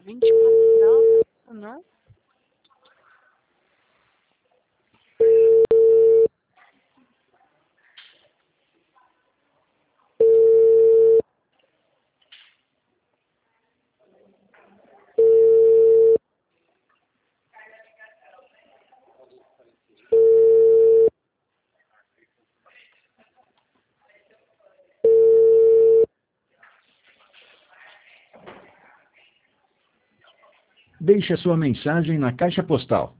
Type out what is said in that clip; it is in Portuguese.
24 graus, não? Deixe a sua mensagem na caixa postal